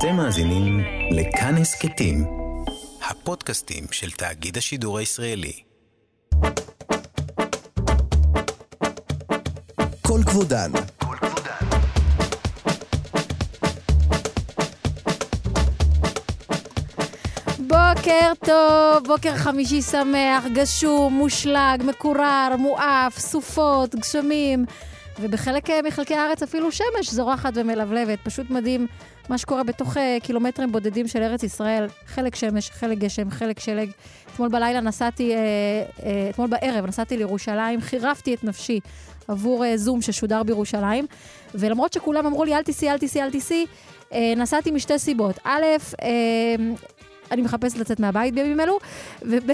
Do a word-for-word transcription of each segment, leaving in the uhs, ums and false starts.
אתם מאזינים לכאן הסכתים, הפודקאסטים של תאגיד השידור הישראלי. כל כבודן. בוקר טוב, בוקר חמישי שמח, גשום, מושלג, מקורר, מואף, סופות, גשמים, ובחלק מחלקי הארץ אפילו שמש זורחת ומלבלבת. פשוט מדהים מה שקורה בתוך קילומטרים בודדים של ארץ ישראל. חלק שמש, חלק גשם, חלק שלג. אתמול בלילה נסעתי, אתמול בערב נסעתי לירושלים, חירפתי את נפשי עבור זום ששודר בירושלים, ולמרות שכולם אמרו לי אל תיסי, אל תיסי, אל תיסי, נסעתי משתי סיבות. א', אני מחפשת לצאת מהבית בימים אלו, וב'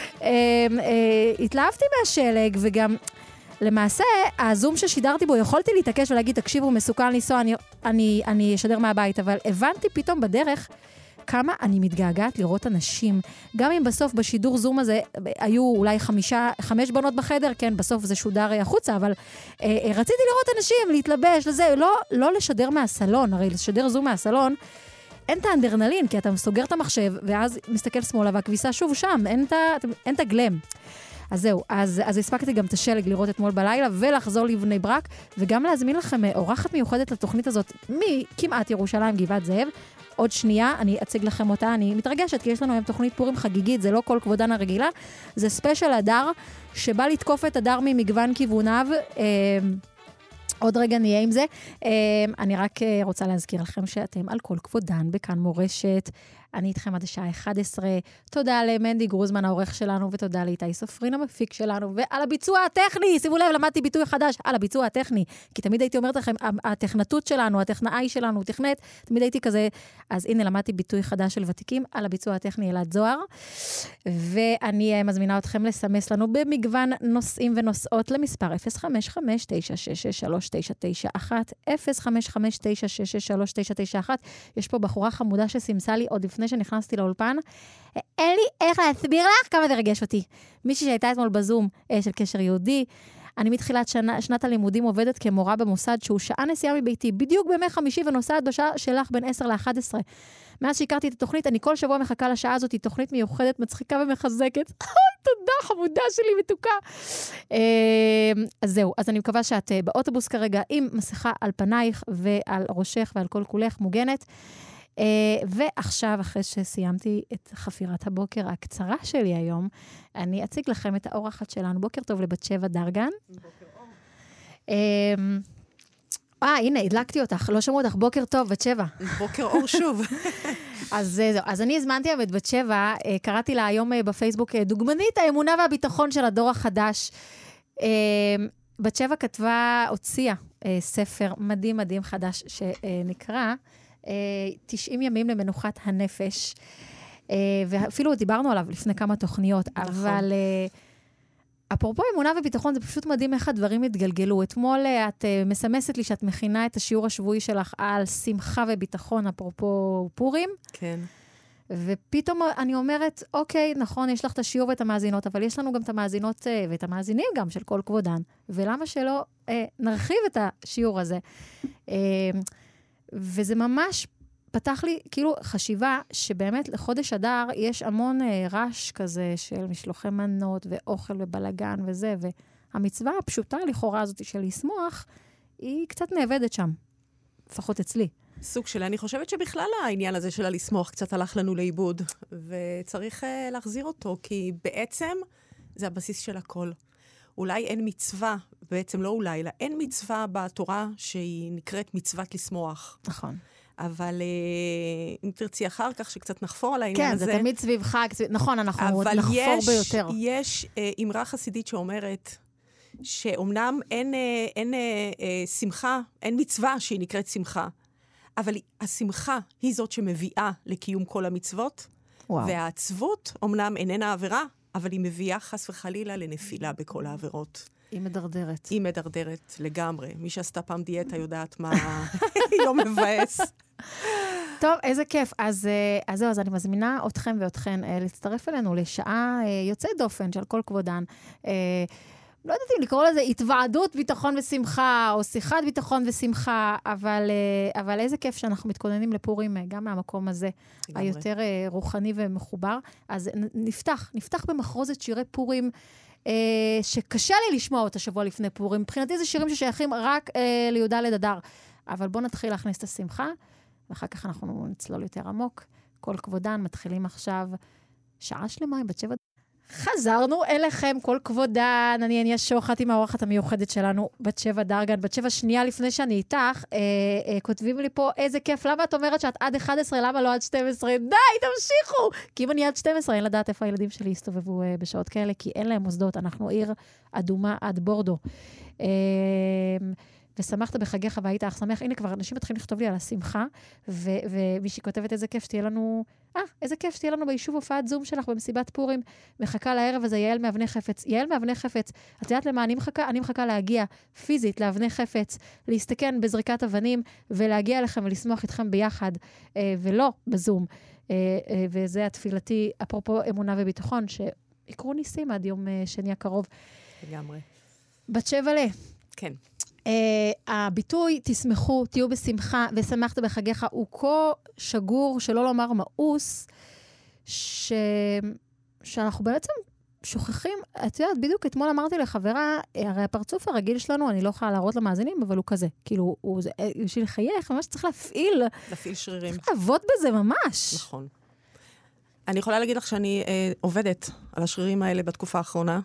התלהבתי מהשלג, וגם למעשה, הזום ששידרתי בו, יכולתי להתעקש ולהגיד, תקשיבו, מסוכן לנסוע, אני, אני, אני אשדר מהבית, אבל הבנתי פתאום בדרך כמה אני מתגעגעת לראות אנשים. גם אם בסוף בשידור זום הזה היו אולי חמישה, חמש בנות בחדר, כן, בסוף זה שודר החוצה, אבל אה, רציתי לראות אנשים, להתלבש לזה, לא, לא לשדר מהסלון, הרי לשדר זום מהסלון, אין את האנדרנלין, כי אתה סוגר את המחשב, ואז מסתכל שמאלה, והכביסה שוב שם, אין את הגלם. אז זהו, אז, אז הספקתי גם את השלג לראות אתמול בלילה, ולחזור לבני ברק, וגם להזמין לכם אורחת מיוחדת לתוכנית הזאת, מכמעט ירושלים, גבעת זאב. עוד שנייה, אני אציג לכם אותה, אני מתרגשת, כי יש לנו היום תוכנית פורים חגיגית, זה לא כל כבודן הרגילה, זה ספיישל הדר, שבא לתקוף את הדר ממגוון כיווניו, אה, עוד רגע נהיה עם זה. אני רק רוצה להזכיר לכם שאתם על כל כבודן בכאן מורשת. אני איתכם עד השעה אחת עשרה. תודה למנדי גרוזמן העורך שלנו, ותודה לאיתי סופרין המפיק שלנו, ועל הביצוע הטכני. שימו לב, למדתי ביטוי חדש, על הביצוע הטכני. כי תמיד הייתי אומרת לכם, הטכנתות שלנו, הטכנאי שלנו, טכנת, תמיד הייתי כזה. אז הנה, למדתי ביטוי חדש של ותיקים, על הביצוע הטכני אלעד זוהר. ואני מזמינה אתכם לסמס לנו במגוון נושאים ונושאות למספר אפס חמש חמש תשע שש שש שלוש תשע תשע אחת, אפס חמש חמש תשע שש שש שלוש תשע תשע אחת. יש פה בחורה חמודה שסימסה לי עוד לפני שנכנסתי לאולפן. אין לי איך להסביר לך כמה זה רגש אותי. מישהי שהייתה אתמול בזום של קשר יהודי, אני מתחילת שנה, שנת הלימודים עובדת כמורה במוסד שהוא שעה נסיעה מביתי, בדיוק בימי חמישי, ונוסעת בשעה שלך בין עשר לאחת עשרה. מאז שהכרתי את התוכנית, אני כל שבוע מחכה לשעה הזאת, היא תוכנית מיוחדת, מצחיקה ומחזקת. תודה, חמודה שלי, מתוקה. אז זהו, אז אני מקווה שאת באוטובוס כרגע, עם מסכה על פנייך ועל ראשך ועל כל כולך מוגנת. ועכשיו, אחרי שסיימתי את חפירת הבוקר הקצרה שלי היום, אני אציג לכם את האורחת שלנו. בוקר טוב לבת שבע דרגן. בוקר אור. אה, הנה, הדלקתי אותך, לא שמעו אותך, בוקר טוב, בת שבע. בוקר אור שוב. אז זהו, אז אני הזמנתי את בת שבע, קראתי לה היום בפייסבוק, דוגמנית האמונה והביטחון של הדור החדש. בת שבע כתבה, הוציאה ספר מדהים מדהים חדש שנקרא, תשעים ימים למנוחת הנפש, ואפילו דיברנו עליו לפני כמה תוכניות, אבל אפרופו אמונה וביטחון, זה פשוט מדהים איך הדברים התגלגלו. אתמול את מסמסת לי שאת מכינה את השיעור השבועי שלך על שמחה וביטחון, אפרופו פורים. כן. ופתאום אני אומרת, אוקיי, נכון, יש לך את השיעור ואת המאזינות, אבל יש לנו גם את המאזינות ואת המאזינים גם של כל כבודן. ולמה שלא אה, נרחיב את השיעור הזה? אה, וזה ממש פתח לי כאילו חשיבה שבאמת לחודש אדר יש המון אה, רש כזה של משלוחי מנות ואוכל ובלגן וזה, והמצווה הפשוטה לכאורה הזאת של לשמוח, היא קצת נאבדת שם, לפחות אצלי. סוג שלה, אני חושבת שבכלל העניין הזה של הלשמוח קצת הלך לנו לאיבוד, וצריך uh, להחזיר אותו, כי בעצם זה הבסיס של הכל. אולי אין מצווה, בעצם לא אולי, אלא אין מצווה בתורה שהיא נקראת מצוות לשמוח. נכון. אבל uh, אם תרצי אחר כך שקצת נחפור על העניין כן, הזה. כן, זה תמיד סביב חג, סביב... נכון, אנחנו נחפור יש, ביותר. אבל יש uh, אמרה חסידית שאומרת, שאומנם אין, uh, אין uh, uh, שמחה, אין מצווה שהיא נקראת שמחה, אבל השמחה היא זאת שמביאה לקיום כל המצוות, וואו. והעצבות אומנם איננה עבירה, אבל היא מביאה חס וחלילה לנפילה בכל העבירות. היא מדרדרת. היא מדרדרת לגמרי. מי שעשתה פעם דיאטה יודעת מה היא לא מבאס. טוב, איזה כיף. אז, אז זהו, אז אני מזמינה אתכם ואתכן להצטרף אלינו לשעה יוצאת דופן של כל כבודן. לא יודעת אם לקרוא לזה התוועדות ביטחון ושמחה, או שיחת ביטחון ושמחה, אבל, אבל איזה כיף שאנחנו מתכוננים לפורים, גם מהמקום הזה, לגמרי. היותר רוחני ומחובר. אז נפתח, נפתח במחרוזת שירי פורים, שקשה לי לשמוע אותה שבוע לפני פורים. מבחינתי זה שירים ששייכים רק ליהודה לדדר. אבל בואו נתחיל להכניס את השמחה, ואחר כך אנחנו נצלול יותר עמוק. כל כבודן, מתחילים עכשיו שעה שלמה עם בת שבע. חזרנו אליכם, כל כבודן, אני אניה שוחט עם האורחת המיוחדת שלנו, בת שבע דרגן, בת שבע שנייה לפני שאני איתך, אה, אה, כותבים לי פה, איזה כיף, למה את אומרת שאת עד אחת עשרה, למה לא עד שתים עשרה? די, תמשיכו! כי אם אני עד שתים עשרה, אין לדעת איפה הילדים שלי יסתובבו אה, בשעות כאלה, כי אין להם מוסדות, אנחנו עיר אדומה עד בורדו. אה, ושמחת בחגיך והיית אך שמח. הנה כבר אנשים מתחילים לכתוב לי על השמחה, ומי שכותבת איזה כיף שתהיה לנו, אה, איזה כיף שתהיה לנו ביישוב הופעת זום שלך במסיבת פורים, מחכה לערב הזה יעל מאבני חפץ. יעל מאבני חפץ, את יודעת למה אני מחכה? אני מחכה להגיע פיזית לאבני חפץ, להסתכן בזריקת אבנים, ולהגיע אליכם ולשמוח איתכם ביחד, ולא בזום. וזה התפילתי, אפרופו אמונה וביטחון, שיקרו ניסים עד יום שני הקרוב. לגמרי. בת שבע לה. כן. Uh, הביטוי, תשמחו, תהיו בשמחה, ושמחת בחגיך, הוא כה שגור, שלא לומר מאוס, ש... שאנחנו בעצם שוכחים, את יודעת, בדיוק אתמול אמרתי לחברה, הרי הפרצוף הרגיל שלנו, אני לא יכולה להראות למאזינים, אבל הוא כזה, כאילו, הוא, זה, בשביל לחייך, ממש צריך להפעיל. להפעיל שרירים. צריך לעבוד בזה ממש. נכון. אני יכולה להגיד לך שאני אה, עובדת על השרירים האלה בתקופה האחרונה,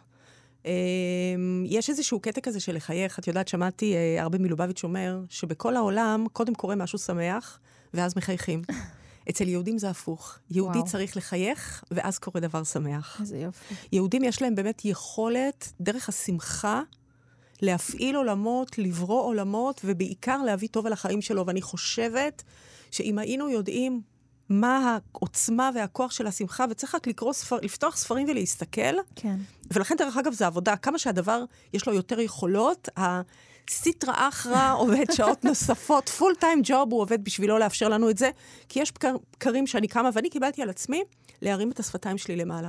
יש איזשהו קטע כזה של לחייך. את יודעת, שמעתי הרבה מלובביץ' אומר שבכל העולם קודם קורה משהו שמח, ואז מחייכים. אצל יהודים זה הפוך. יהודי וואו. צריך לחייך, ואז קורה דבר שמח. איזה יופי. יהודים יש להם באמת יכולת, דרך השמחה, להפעיל עולמות, לברוא עולמות, ובעיקר להביא טוב על החיים שלו. ואני חושבת שאם היינו יודעים מה העוצמה והכוח של השמחה, וצריך רק לקרוא ספר, לפתוח ספרים ולהסתכל. כן. ולכן, דרך אגב, זה עבודה. כמה שהדבר יש לו יותר יכולות, הסיטרה אחרה עובד שעות נוספות, פול טיים ג'וב הוא עובד בשבילו לאפשר לנו את זה, כי יש בקרים שאני קמה, ואני קיבלתי על עצמי להרים את השפתיים שלי למעלה.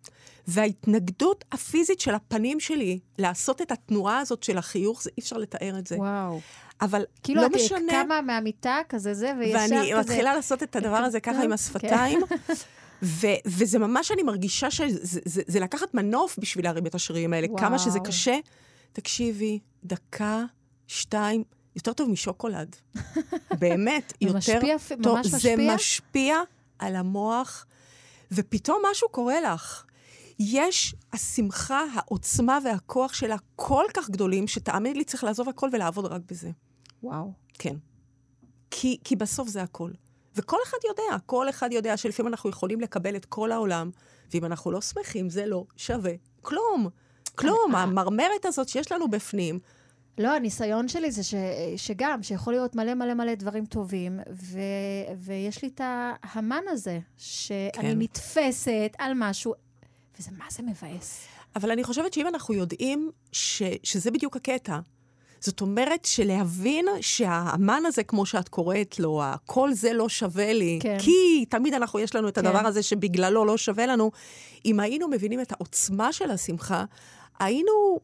וההתנגדות הפיזית של הפנים שלי, לעשות את התנועה הזאת של החיוך, זה אי אפשר לתאר את זה. וואו. אבל כאילו לא את משנה. כמה מהמיטה כזה זה, וישר כזה. ואני מתחילה לעשות את הדבר הזה ככה עם השפתיים, ו- וזה ממש אני מרגישה שזה זה, זה לקחת מנוף בשביל להרים את השרירים האלה. וואו. כמה שזה קשה. תקשיבי, דקה, שתיים, יותר טוב משוקולד. באמת, יותר משפיע, טוב. ממש זה משפיע? משפיע על המוח, ופתאום משהו קורה לך. יש השמחה, העוצמה והכוח שלה כל כך גדולים, שתאמין לי צריך לעזוב הכל ולעבוד רק בזה. וואו. כן. כי, כי בסוף זה הכל. וכל אחד יודע, כל אחד יודע שלפעמים אנחנו יכולים לקבל את כל העולם, ואם אנחנו לא שמחים, זה לא שווה כלום. כלום, המרמרת הזאת שיש לנו בפנים. לא, הניסיון שלי זה ש, שגם, שיכול להיות מלא מלא מלא דברים טובים, ו, ויש לי את ההמן הזה, שאני כן. נתפסת על משהו, וזה מה זה מבאס. אבל אני חושבת שאם אנחנו יודעים ש, שזה בדיוק הקטע, זאת אומרת שלהבין שהאמן הזה, כמו שאת קוראת לו, כל זה לא שווה לי, כן. כי תמיד אנחנו, יש לנו את הדבר כן. הזה שבגללו לא שווה לנו, אם היינו מבינים את העוצמה של השמחה, היינו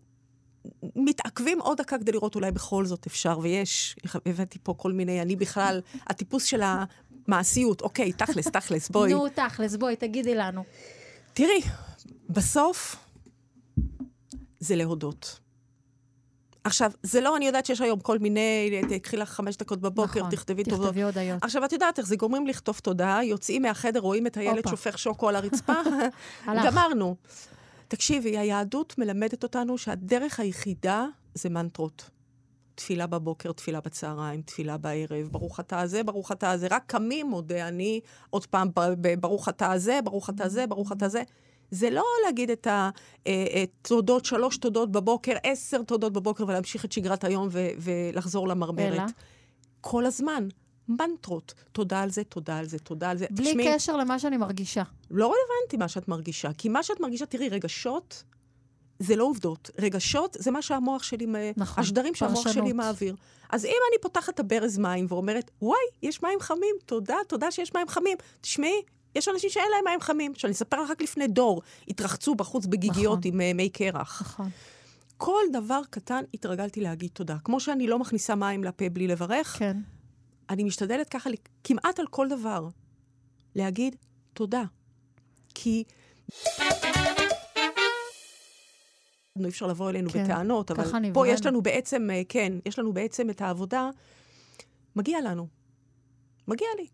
מתעכבים עוד דקה כדי לראות אולי בכל זאת אפשר, ויש, הבאתי פה כל מיני, אני בכלל, הטיפוס של המעשיות, אוקיי, תכלס, תכלס, בואי. נו, תכלס, בואי, תגידי לנו. תראי, בסוף זה להודות. עכשיו, זה לא, אני יודעת שיש היום כל מיני, תקחי לך חמש דקות בבוקר, נכון, תכתבי תודות. תכתבי הודיות. עכשיו, את יודעת איך זה גומרים לכתוב תודה, יוצאים מהחדר, רואים את הילד שופך שוקו על הרצפה, גמרנו. תקשיבי, היהדות מלמדת אותנו שהדרך היחידה זה מנטרות. תפילה בבוקר, תפילה בצהריים, תפילה בערב, ברוך אתה הזה, ברוך אתה הזה. רק קמים מודה אני, עוד פעם, ברוך אתה הזה, ברוך אתה הזה, ברוך אתה הזה. זה לא להגיד את התודות, שלוש תודות בבוקר, עשר תודות בבוקר, ולהמשיך את שגרת היום ו- ולחזור למרמרת. אלא? כל הזמן. מנטרות. תודה על זה, תודה על זה, תודה על זה. בלי תשמי, קשר למה שאני מרגישה. לא רלוונטי מה שאת מרגישה. כי מה שאת מרגישה, תראי, רגשות, זה לא עובדות. רגשות, זה מה שהמוח שלי, נכון, השדרים שהמוח פרשנות. שלי מעביר. אז אם אני פותחת את הברז מים ואומרת, וואי, יש מים חמים, תודה, תודה שיש מים חמים. תשמעי, יש אנשים שאין להם מים חמים, שאני אספר לך רק לפני דור, התרחצו בחוץ בגיגיות נכון. עם uh, מי קרח. נכון. כל דבר קטן התרגלתי להגיד תודה. כמו שאני לא מכניסה מים לפה בלי לברך, כן. אני משתדלת ככה כמעט על כל דבר להגיד תודה. כי אי אפשר לבוא אלינו כן, בטענות, אבל פה נברן. יש לנו בעצם, כן, יש לנו בעצם את העבודה, מגיע לנו. מגיע לי.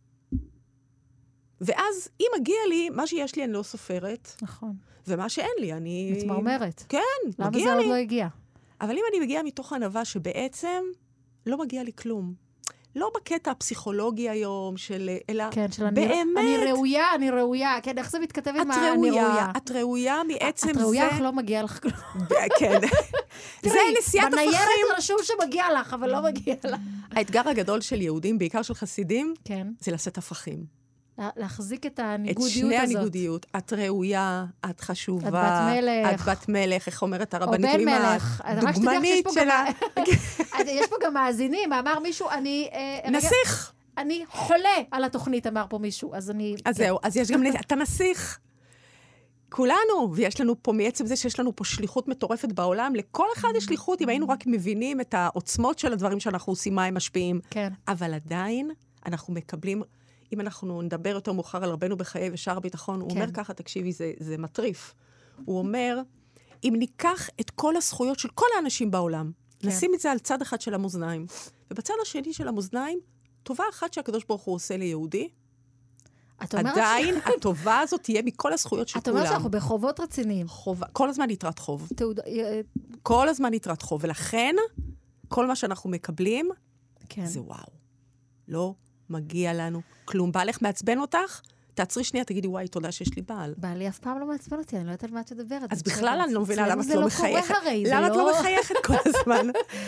ואז, אם מגיע לי, מה שיש לי אני לא סופרת. נכון. ומה שאין לי, אני... מתמרמרת. כן, למה מגיע זה לי. עוד לא הגיע? אבל אם אני מגיעה מתוך ענווה שבעצם לא מגיע לי כלום. לא בקטע הפסיכולוגי היום, של, אלא כן, של באמת... אני, אני ראויה, אני ראויה. כן, איך זה מתכתב עם את אני ראויה, ראויה? את ראויה מעצם את זה... ראויה, אך לא מגיע לך כלום. כן. זה נשיאת הפכים. בניירת רשום שמגיע לך, אבל לא מגיע לך. האתגר הגדול של יהודים, בעיקר של חסידים, כן. זה לשאת הפכים. להחזיק את את הניגודיות שני הזאת. הניגודיות. את ראויה, את חשובה. את בת מלך. את בת מלך, איך אומרת או הרבנית? בן מלך. רק שתדע שיש פה שלה. גם... יש פה גם מאזינים. אמר מישהו, אני... נסיך. אני חולה על התוכנית, אמר פה מישהו. אז אני... אז זהו, אז יש גם... אתה נסיך. כולנו, ויש לנו פה, מעצם זה שיש לנו פה שליחות מטורפת בעולם, לכל אחד יש שליחות, אם היינו רק מבינים את העוצמות של הדברים שאנחנו עושים, מה הם משפיעים. כן. אבל עדיין אנחנו מקבלים... אם אנחנו נדבר יותר מאוחר על רבנו בחיי ושאר הביטחון, הוא כן. אומר ככה, תקשיבי, זה, זה מטריף. הוא אומר, אם ניקח את כל הזכויות של כל האנשים בעולם, כן. נשים את זה על צד אחד של המאזניים, ובצד השני של המאזניים, טובה אחת שהקדוש ברוך הוא עושה ליהודי, עדיין ש... הטובה הזאת תהיה מכל הזכויות של את כולם. אומרת שאנחנו בחובות רציניים. חובה, כל הזמן יתרת חוב. תעוד... כל הזמן יתרת חוב, ולכן, כל מה שאנחנו מקבלים, כן. זה וואו. לא מגיע לנו כלום. בעלך מעצבן אותך? תעצרי שנייה, תגידי, וואי, תודה שיש לי בעל. בעלי אף פעם לא מעצבן אותי, אני לא יודעת על מה את מדברת. אז בכלל אני לא מבינה למה את זה לא לא מחייכת. קורה הרי, למה את לא מחייכת כל הזמן?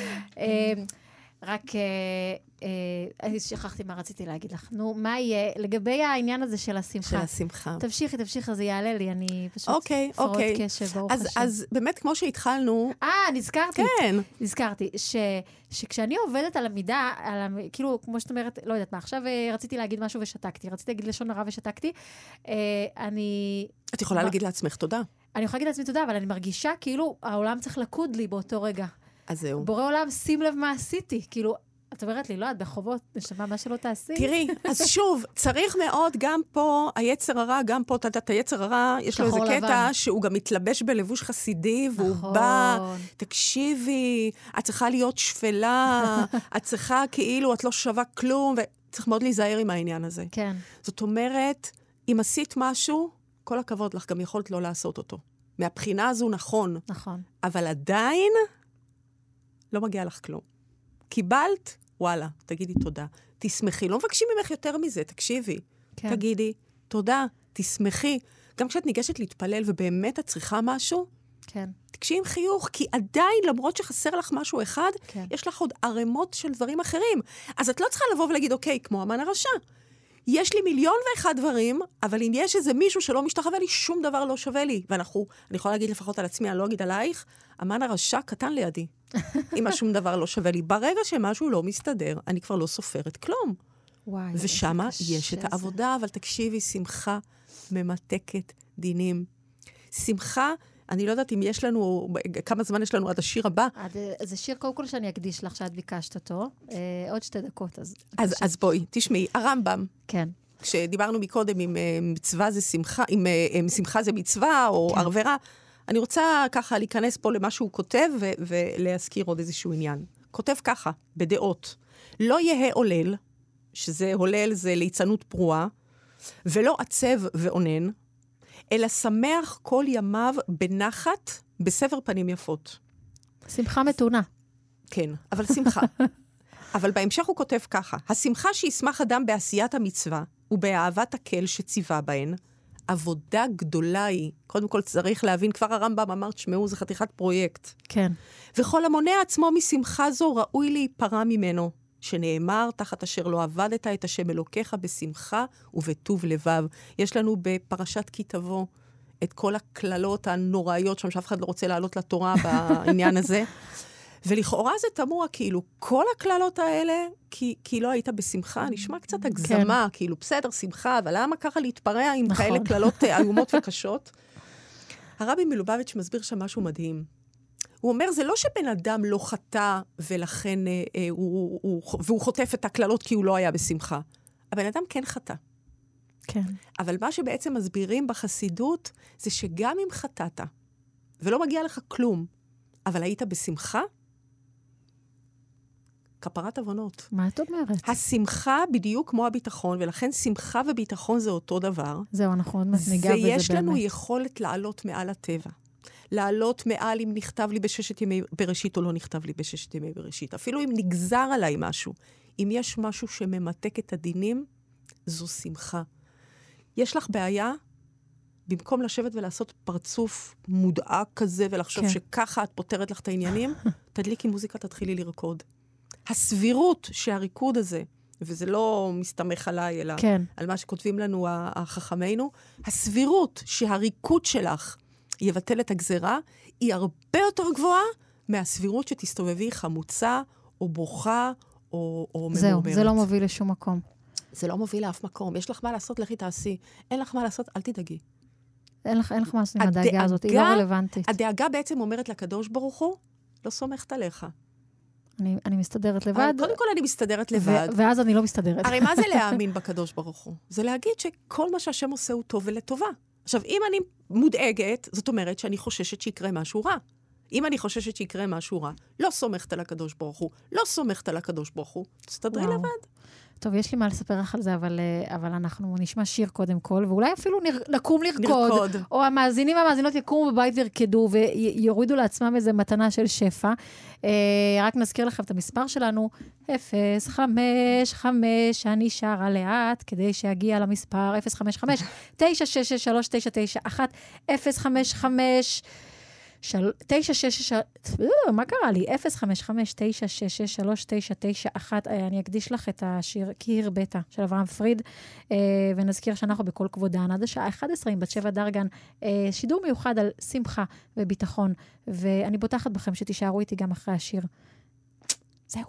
רק, אני שכחתי מה רציתי להגיד לך. נו, מה יהיה? לגבי העניין הזה של השמחה. של השמחה. תמשיכי, תמשיכי, זה יעלה לי, אני פשוט אוקיי, פרות אוקיי. קשב, ברוך אז, השם. אז באמת, כמו שהתחלנו... אה, נזכרתי. כן. נזכרתי, ש, שכשאני עובדת על המידה, על, כאילו, כמו שאת אומרת, לא יודעת מה, עכשיו רציתי להגיד משהו ושתקתי, רציתי להגיד לשון הרע ושתקתי, אני... את יכולה להגיד לעצמך תודה. אני יכולה להגיד לעצמי תודה, אבל אני מרגישה כאילו העולם צריך לקוד לי באותו רגע. אז זהו. בורא עולם, שים לב מה עשיתי. כאילו, את אומרת לי, לא, את בחובות, נשמע מה שלא תעשי. תראי, אז שוב, צריך מאוד גם פה, היצר הרע, גם פה, תדת, היצר הרע, יש לו איזה קטע שהוא גם מתלבש בלבוש חסידי, והוא בא, תקשיבי, את צריכה להיות שפלה, את צריכה כאילו, את לא שווה כלום, וצריך מאוד להיזהר עם העניין הזה. כן. זאת אומרת, אם עשית משהו, כל הכבוד לך, גם יכולת לא לעשות אותו. מהבחינה הזו נכון. נכון. אבל עדיין לא מגיע לך כלום. קיבלת, וואלה, תגידי תודה. תשמחי, לא מבקשים ממך יותר מזה, תקשיבי. כן. תגידי, תודה, תשמחי. גם כשאת ניגשת להתפלל ובאמת את צריכה משהו, כן. תקשיבי עם חיוך, כי עדיין, למרות שחסר לך משהו אחד, כן. יש לך עוד ערימות של דברים אחרים. אז את לא צריכה לבוא ולהגיד, אוקיי, כמו המן הרשע. יש לי מיליון ואחד דברים, אבל אם יש איזה מישהו שלא משתחווה לי, שום דבר לא שווה לי. ואנחנו, אני יכולה להגיד לפחות על עצמי, אני לא אגיד עלייך, המן הרשע קטן לידי. אם שום דבר לא שווה לי. ברגע שמשהו לא מסתדר, אני כבר לא סופרת כלום. וואי, ושמה יש את העבודה, אבל תקשיבי, שמחה ממתקת דינים. שמחה, אני לא יודעת אם יש לנו, כמה זמן יש לנו עד השיר הבא. עד, זה שיר קודם כל שאני אקדיש לך, שאת ביקשת אותו. אה, עוד שתי דקות, אז... אז, אז בואי, תשמעי, הרמב"ם. כן. כשדיברנו מקודם אם מצווה זה שמחה, אם, אם שמחה זה מצווה או כן. ערברה, אני רוצה ככה להיכנס פה למה שהוא כותב ו- ולהזכיר עוד איזשהו עניין. כותב ככה, בדעות. לא יהא עולל, שזה הולל זה ליצנות פרועה, ולא עצב ועונן, אלא שמח כל ימיו בנחת, בסבר פנים יפות. שמחה מתונה. כן, אבל שמחה. אבל בהמשך הוא כותב ככה, השמחה שישמח אדם בעשיית המצווה, ובאהבת הקל שציווה בהן, עבודה גדולה היא. קודם כל צריך להבין, כבר הרמב"ם אמר, תשמעו, זה חתיכת פרויקט. כן. וכל המונע עצמו משמחה זו ראוי להיפרע ממנו, שנאמר, תחת אשר לא עבדת את השם אלוקיך בשמחה ובטוב לבב. יש לנו בפרשת כי תבוא את כל הכללות הנוראיות, שם שאף אחד לא רוצה לעלות לתורה בעניין הזה. ולכאורה זה תמוה, כאילו, כל הכללות האלה, כי, כי לא היית בשמחה, נשמע קצת הגזמה, כן. כאילו, בסדר, שמחה, אבל למה ככה להתפרע עם נכון. כאלה כללות איומות וקשות? הרבי מלובביץ' מסביר שם משהו מדהים. הוא אומר, זה לא שבן אדם לא חטא, ולכן אה, אה, הוא, הוא, הוא, והוא חוטף את הכללות כי הוא לא היה בשמחה. הבן אדם כן חטא. כן. אבל מה שבעצם מסבירים בחסידות, זה שגם אם חטאת, ולא מגיע לך כלום, אבל היית בשמחה, כפרת עוונות. מה את אומרת? השמחה בדיוק כמו הביטחון, ולכן שמחה וביטחון זה אותו דבר. זהו, אנחנו עוד ניגע בזה באמת. ויש לנו יכולת לעלות מעל הטבע. לעלות מעל אם נכתב לי בששת ימי בראשית או לא נכתב לי בששת ימי בראשית. אפילו אם נגזר עליי משהו. אם יש משהו שממתק את הדינים, זו שמחה. יש לך בעיה? במקום לשבת ולעשות פרצוף מודאג כזה, ולחשוב כן. שככה את פותרת לך את העניינים, תדליקי מוזיקה, תתחילי לרקוד. הסבירות שהריקוד הזה, וזה לא מסתמך עליי, אלא כן. על מה שכותבים לנו החכמינו, הסבירות שהריקוד שלך יבטל את הגזרה, היא הרבה יותר גבוהה מהסבירות שתסתובבי חמוצה, או בוכה, או, או ממורמרת. זהו, זה לא מוביל לשום מקום. זה לא מוביל לאף מקום. יש לך מה לעשות, לכי תעשי. אין לך מה לעשות, אל תדאגי. אין לך, אין לך מה לעשות עם הדאגה הזאת, היא לא רלוונטית. הדאגה בעצם אומרת לקדוש ברוך הוא, לא סומכת עליך. אני, אני מסתדרת לבד. קודם כל אני מסתדרת לבד. ו- ואז אני לא מסתדרת. הרי מה זה להאמין בקדוש ברוך הוא? זה להגיד שכל מה שהשם עושה הוא טוב ולטובה. עכשיו, אם אני מודאגת, זאת אומרת שאני חוששת שיקרה משהו רע. אם אני חוששת שיקרה משהו רע, לא סומכת על הקדוש ברוך הוא, לא סומכת על הקדוש ברוך הוא, תסתדרי לבד. טוב, יש לי מה לספר לך על זה, אבל, אבל אנחנו נשמע שיר קודם כל, ואולי אפילו נר, נקום לרקוד, נרקוד. או המאזינים והמאזינות יקומו בבית וירקדו, ויורידו לעצמם איזו מתנה של שפע. אה, רק נזכיר לכם את המספר שלנו, אפס חמש חמש, אני שרה לאט, כדי שיגיע למספר, אפס חמש חמש, תשע שש שש שלוש תשע תשע אחת, אפס חמש חמש, תשע שש שש, מה קרה לי? אפס חמש חמש תשע שש שש שלוש תשע תשע אחת. אני אקדיש לך את השיר כי הרבאת של אברהם פריד, ונזכיר שאנחנו בכל כבודן עד השעה אחת עשרה עם בת שבע דרגן, שידור מיוחד על שמחה וביטחון, ואני בוטחת בכם שתישארו איתי גם אחרי השיר. זהו.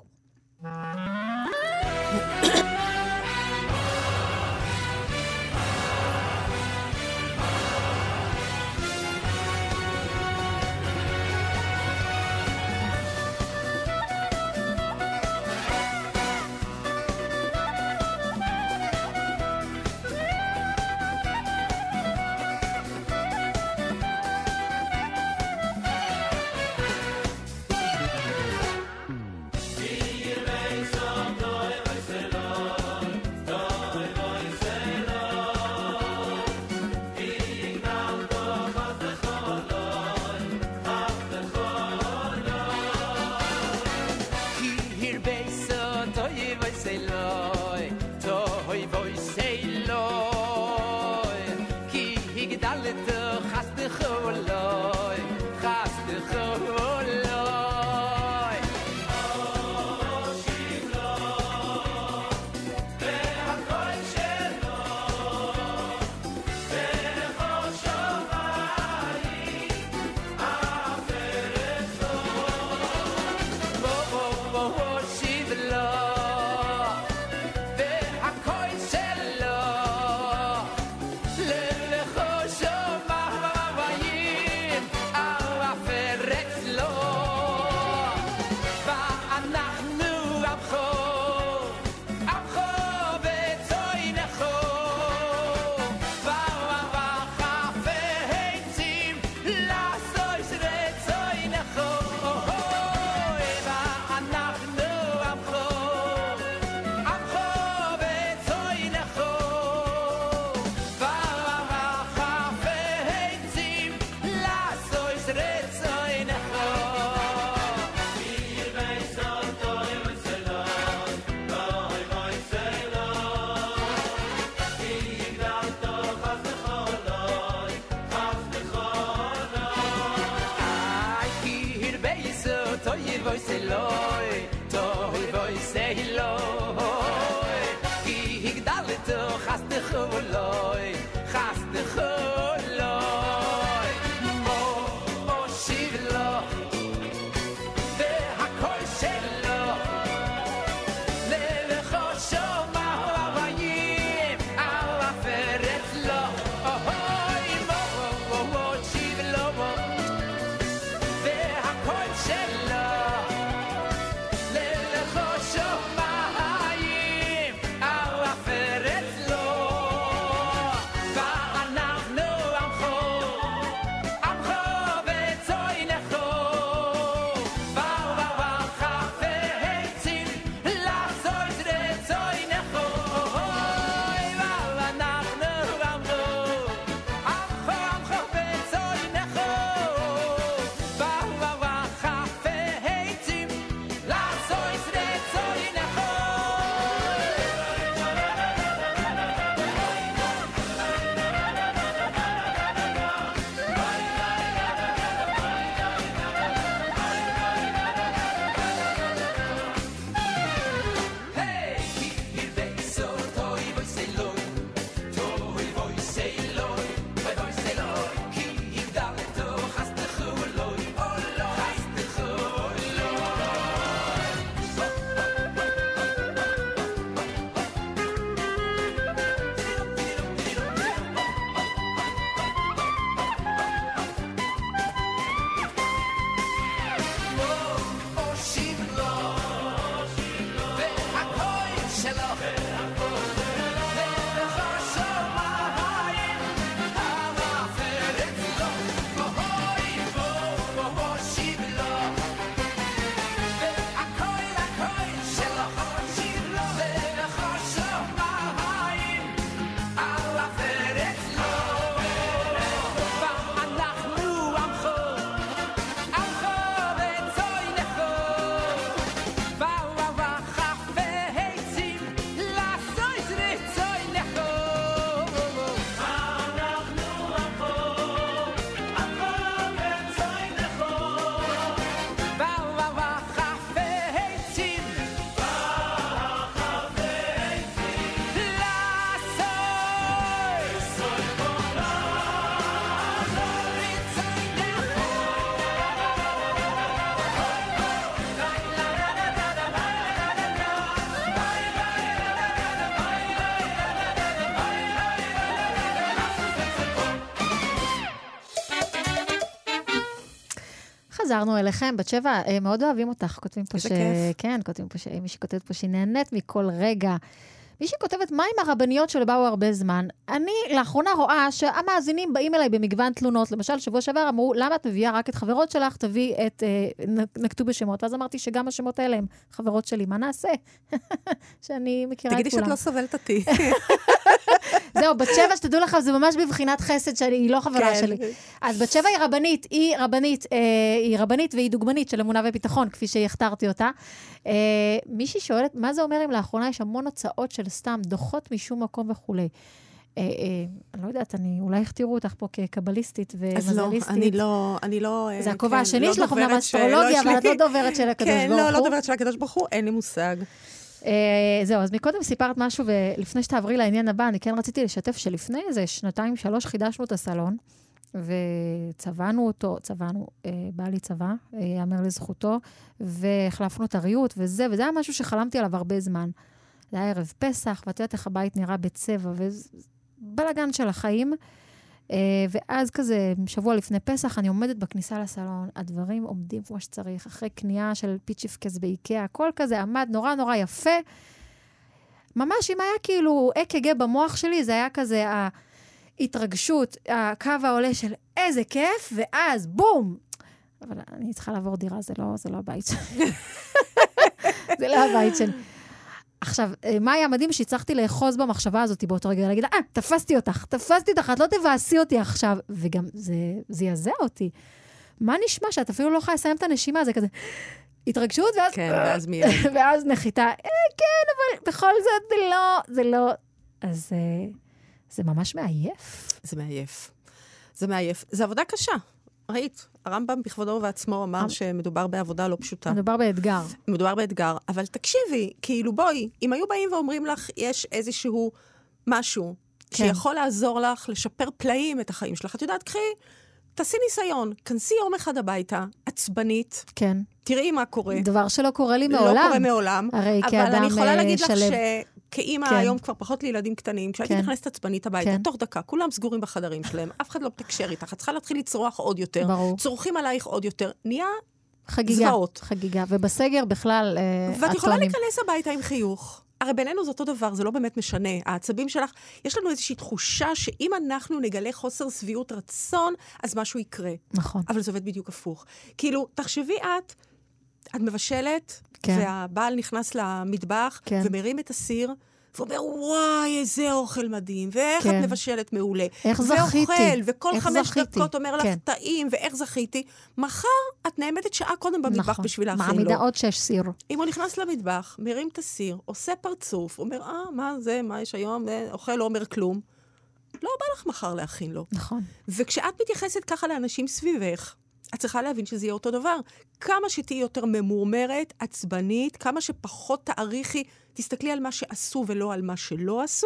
Hey! חזרנו אליכם, בת שבע, מאוד אוהבים אותך, כותבים פה ש... כיף. כן, כותבים פה ש... מי שכותבת פה שהיא נהנית מכל רגע. מי שכותבת, מה עם הרבניות שבאו הרבה זמן? אני לאחרונה רואה שהמאזינים באים אליי במגוון תלונות. למשל, שבוע שעבר אמרו, למה את מביאה רק את חברות שלך, תביא את, אה, נקטו בשמות. ואז אמרתי שגם השמות האלה הם חברות שלי. מה נעשה? שאני מכירה את כולם. תגידי שאת לא סובלת אותי. זהו, בת שבע, שתדעו לך, זה ממש בבחינת חסד שהיא לא חברה שלי. אז בת שבע היא רבנית, היא רבנית, אה, היא רבנית והיא דוגמנית של אמונה וביטחון, כפי שהכתרתי אותה. אה, מישהי שואלת, מה זה אומר אם לאחרונה יש המון הוצאות של סתם, דוחות משום מקום וכולי. אה, אה, אני לא יודעת, אני אולי הכתירו אותך פה כקבליסטית ומזליסטית. אז לא, אני לא, אני לא... זה הכובע כן, השני לא שלך, אמנם דוברת אסטרולוגיה, של- אבל את לא דוברת של הקדוש כן, ברוך הוא. לא, לא דוברת של הקדוש ברוך הוא, אין לי מושג. אה, זהו, אז מקודם סיפרת משהו, ולפני שתעברי לעניין הבא, אני כן רציתי לשתף שלפני איזה שנתיים, שלוש, חידשנו את הסלון, וצבענו אותו, צבענו, אה, בא לי צבע, אה, יאמר לזכותו, והחלפנו את הריהוט וזה, וזה היה משהו שחלמתי עליו הרבה זמן. זה היה ערב פסח, ואת יודעת איך הבית נראה בצבע, ובלגן של החיים. אה, ואז כזה, שבוע לפני פסח, אני עומדת בכניסה לסלון, הדברים עומדים כמו שצריך, אחרי קנייה של פיצ'יפקס באיקאה, הכל כזה עמד נורא נורא יפה. ממש, אם היה כאילו אק"ג במוח שלי, זה היה כזה ההתרגשות, הקו העולה של איזה כיף, ואז בום! אבל אני צריכה לעבור דירה, זה לא, זה לא הבית שלי. זה לא הבית שלי. עכשיו, מה היה מדהים שהצלחתי לאחוז במחשבה הזאת באותו רגע, להגיד, אה, תפסתי אותך, תפסתי אותך, את לא תבאסי אותי עכשיו. וגם זה, זה יזע אותי. מה נשמע שאת אפילו לא יכולה לסיים את הנשימה, זה כזה התרגשות, ואז... כן, ואז מיד. ואז נחיתה, אה, כן, אבל בכל זאת זה לא, זה לא... אז זה ממש מעייף. זה מעייף. זה מעייף. זה עבודה קשה. ראית, הרמב"ם בכבודו ובעצמו אמר שמדובר בעבודה לא פשוטה. מדובר באתגר. מדובר באתגר, אבל תקשיבי, כאילו בואי, אם היו באים ואומרים לך, יש איזשהו משהו כן. שיכול לעזור לך לשפר פלאים את החיים שלך, את יודעת, קחי, תעשי ניסיון, כנסי יום אחד הביתה, עצבנית, כן. תראי מה קורה. דבר שלא קורה לי מעולם. לא קורה מעולם. הרי אבל כאדם אני יכולה להגיד לך שלב. שכאימא כן. היום כבר פחות לילדים קטנים, כשהייתי כן. נכנסת עצבנית הביתה, כן. תוך דקה, כולם סגורים בחדרים שלהם, אף אחד לא מתקשר איתך, את צריכה להתחיל לצרוח עוד יותר, ברור. צורכים עלייך עוד יותר, נהיה חגיגה. זוועות. חגיגה. ובסגר בכלל, אה, ואת יכולה הטונים. להיכנס הביתה עם חיוך. הרי בינינו זה אותו דבר, זה לא באמת משנה. העצבים שלך, יש לנו איזושהי תחושה שאם אנחנו נגלה חוסר שביעות רצון, אז משהו יקרה. נכון. אבל זה עובד בדיוק הפוך. כאילו, תחשבי את, את מבשלת, כן. והבעל נכנס למטבח, כן. ומרים את הסיר, ואומר, וואי, איזה אוכל מדהים, ואיך כן. את מבשלת מעולה. איך זכיתי. ואוכל, וכל איך חמש זכיתי. דקות אומר לך כן. טעים, ואיך זכיתי. מחר את נעמדת שעה קודם במטבח נכון. בשביל להכין לו. מעמידה עוד שש סיר. אם הוא נכנס למטבח, מרים את הסיר, עושה פרצוף, אומר, אה, מה זה, מה יש היום, אוכל לא אומר כלום. לא בא לך מחר להכין לו. נכון. וכשאת מתייחסת ככה לאנשים סביבך, את צריכה להבין שזה יהיה אותו דבר. כמה שתהי יותר ממורמרת, עצבנית, כמה שפחות תאריכי, תסתכלי על מה שעשו ולא על מה שלא עשו,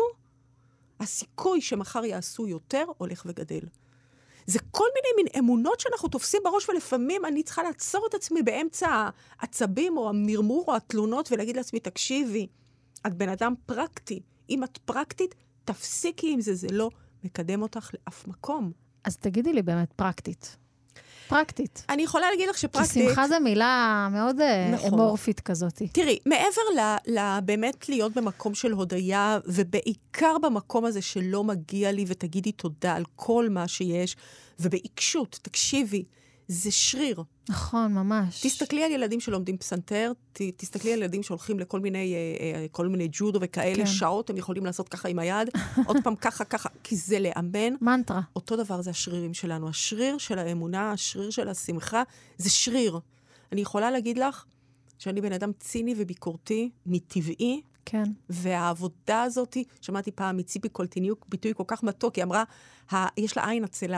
הסיכוי שמחר יעשו יותר הולך וגדל. זה כל מיני מין אמונות שאנחנו תופסים בראש, ולפעמים אני צריכה לעצור את עצמי באמצע העצבים או המרמור או התלונות, ולהגיד לעצמי, תקשיבי, את בן אדם פרקטי. אם את פרקטית, תפסיקי עם זה, זה לא מקדם אותך לאף מקום. אז תגידי לי באמת פרקטית. פרקטית. אני יכולה להגיד לך כי שפרקטית... שמחה זו מילה מאוד נכון. אמורפית כזאת. תראי, מעבר ל, ל, באמת להיות במקום של הודיה, ובעיקר במקום הזה שלא מגיע לי, ותגידי תודה על כל מה שיש, ובעיקשות, תקשיבי, זה שריר. נכון, ממש. תסתכלי על ילדים שלומדים פסנתר, ת, תסתכלי על ילדים שהולכים לכל מיני, אה, כל מיני ג'ודו וכאלה, כן. שעות, הם יכולים לעשות ככה עם היד, עוד פעם ככה, ככה, כי זה לאמן. מנטרה. אותו דבר זה השרירים שלנו. השריר של האמונה, השריר של השמחה, זה שריר. אני יכולה להגיד לך שאני בן אדם ציני וביקורתי, מטבעי, כן. והעבודה הזאת, שמעתי פעם מציפי קולטיניוק, ביטוי כל כך מתוק, היא אמרה, יש לה עין עצלה.